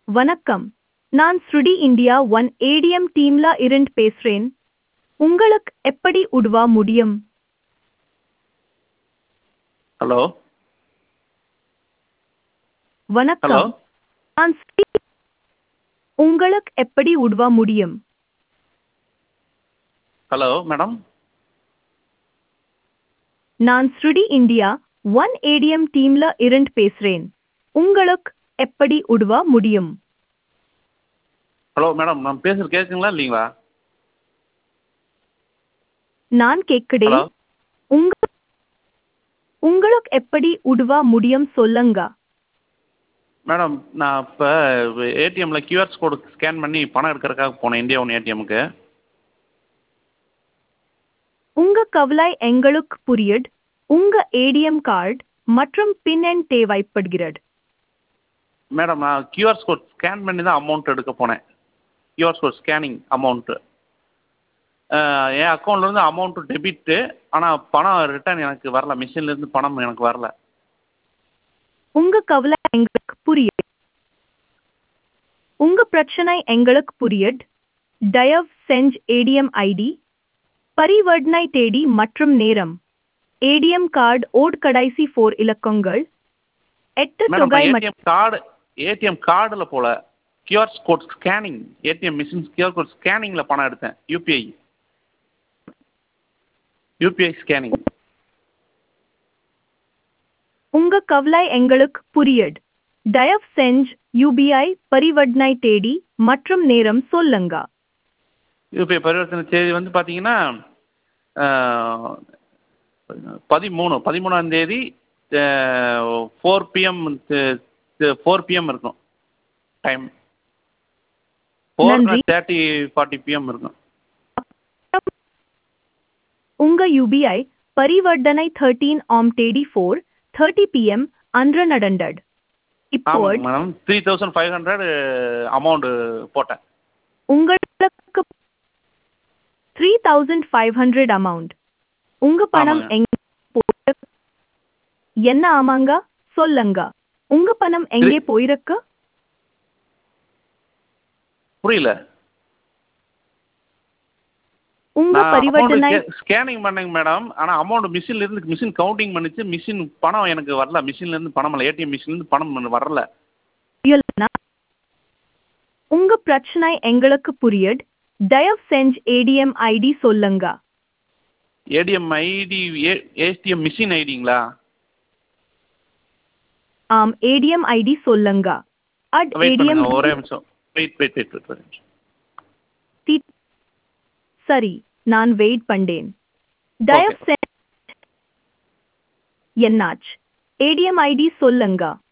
வணக்கம். நான் ஸ்ருடி India one ATM டீம்ல இருந்து பேசுறேன். உங்களுக்கு எப்படி உதவ முடியும்? ஹலோ ஹலோ வணக்கம். நான் ஸ்ருடி. உங்களுக்கு எப்படி உதவ முடியும்? ஹலோ மேடம் நான் ஸ்ருடி இந்தியா ஒன் ஏடிஎம் டீம்ல இருந்து பேசுறேன். உங்களுக்கு எப்படி உதவ முடியும்? ஹலோ மேடம் நான் பேசுகிறது கேட்குங்களா இல்லைங்களா? நான் கேட்கிறேன். ஹலோ உங்களுக்கு எப்படி உதவ முடியும் சொல்லுங்க. மேடம் நான் இப்போ ஏடிஎம்மில் கியூஆர் கோடு ஸ்கேன் பண்ணி பணம் எடுக்கிறதுக்காக போனேன் இந்தியா ஒன் ஏடிஎம்முக்கு. உங்க கவலை எங்களுக்கு புரியுது. உங்க ஏடிஎம் கார்டு மற்றும் பின் எண் தேவைப்படுகிறது. மேடம் நான் கியூஆர் கோட் ஸ்கேன் பண்ணி தான் அமௌண்ட் எடுக்க போனேன். கியூஆர் கோட் ஸ்கேனிங் அமௌண்ட்டு என் அக்கௌண்ட்லேருந்து அமௌண்ட்டு டெபிட்டு. ஆனால் பணம் ரிட்டர்ன் எனக்கு வரல. மிஷின்லேருந்து பணம் எனக்கு வரல. உங்க கவலை எங்களுக்கு புரியுது. உங்க பிரச்சனை எங்களுக்கு புரியுது. தயவு செஞ்சு ஏடிஎம் ஐடி, பரிவர்த்தனை தேதி மற்றும் நேரம், ஏடிஎம் கார்டு ஓட் கடைசி 4 இலக்கங்கள், 8 மேடம் தொகை ஏடிஎம் கார்டில் போல QR code scanning ATM machine QR code ஸ்கேனிங்கில் பணம் எடுத்தேன். UPI scanning. உங்க கவலை எங்களுக்கு புரியுது. தயவு செஞ்சு யூபிஐ பரிவர்த்தனை தேதி மற்றும் நேரம் சொல்லுங்க. யூபிஐ பரிவர்த்தனை தேதி வந்து பார்த்தீங்கன்னா 13ஆம் தேதி 4 PM 4 PM இருக்கும் டைம். 4:30-40 PM இருக்கும். உங்க யூபிஐ பரிவர்த்தனை 13 ஆம் தேதி 4:30 PM அன்று நடந்தது. இப்போ ஆமாங்க மேடம் 3500 அமௌண்ட் போட்டேன். உங்களுக்கு 3500 அமௌண்ட். உங்க பணம் ஆமாங்க. எங்கே போயிருக்கு? என்ன ஆமாங்க சொல்லுங்க. உங்க பணம் எங்கே போயிருக்கு? புரியல. உங்க நான் பரிவர்த்தனை ஸ்கேனிங் பண்ணேங்க மேடம். ஆனால் அமௌண்ட் மிஷின் கவுண்டிங் பண்ணிச்சு. மிஷின் பணம் எனக்கு வரல. மிஷின்லேருந்து பணம் இல்லை. ஏடிஎம் மிஷின்லேருந்து பணம் வரல. இல்லைனா? உங்க பிரச்சனை எங்களுக்கு புரியுது. தயவு செஞ்சு ஏடிஎம் ஐடி சொல்லுங்க. ஏடிஎம் ஐடி ஏடிஎம் மிஷின் ஐடிங்களா? ஆம், ஏடிஎம் ஐடி சொல்லுங்க. வெயிட் ஏடிஎம் பண்ணுங்க ஒரே நிமிஷம். வெயிட் ஒரு நிமிஷம். சரி, நான் வெயிட் பண்ணேன். தயவு செஞ்சு என்னாச்சு? ஏடிஎம் ஐடி சொல்லுங்க.